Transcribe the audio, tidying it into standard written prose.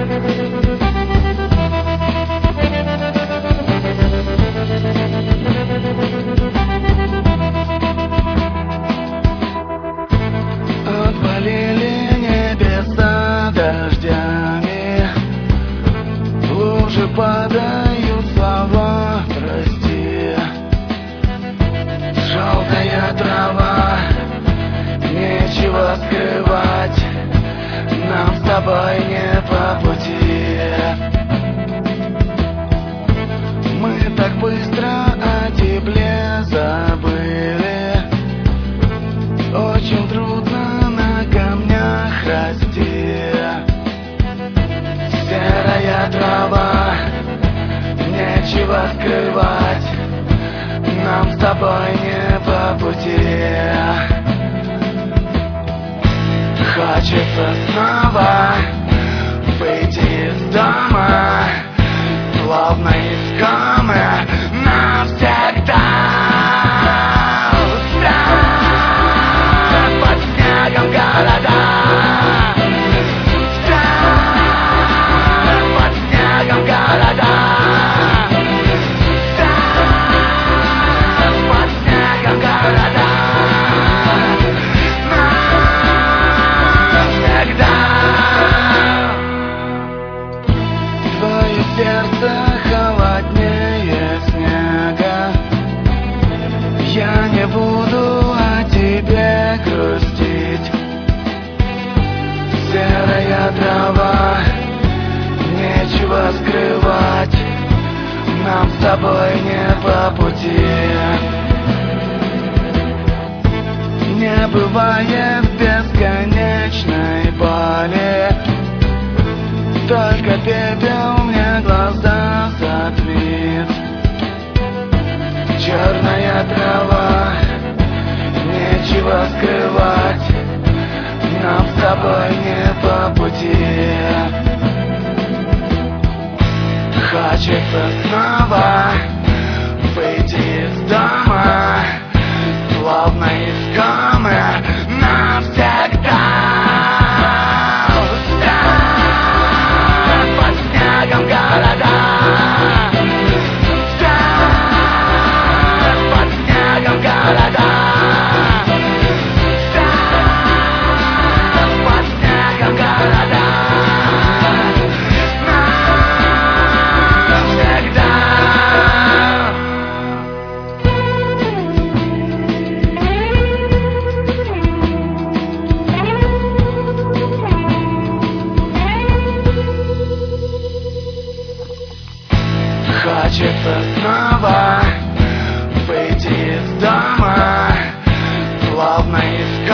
Отвалили небеса дождями, в лужи падают слова «прости». Желтая трава, нечего скрывать, нам с тобой не по пути. Мы так быстро о тепле забыли, очень трудно на камнях расти. Серая трава, нечего скрывать, нам с тобой не по пути. Хочется снова выйти из дома, словно искомое навсегда. Устав под снегом города, устав под снегом города, устав под снегом города. Твое сердце холоднее снега, я не буду о тебе грустить. Серая трава, нечего скрывать, нам с тобой не по пути. Не бывает бесконечной боли, только пепел мне глаза затмит. Черная трава, нечего скрывать, нам с тобой не по пути. Хочется снова выйти из дома, словно искомое навсегда. Города, устав под снегом города, устав под снегом города, навсегда. Хочется снова выйти из дома, словно искать.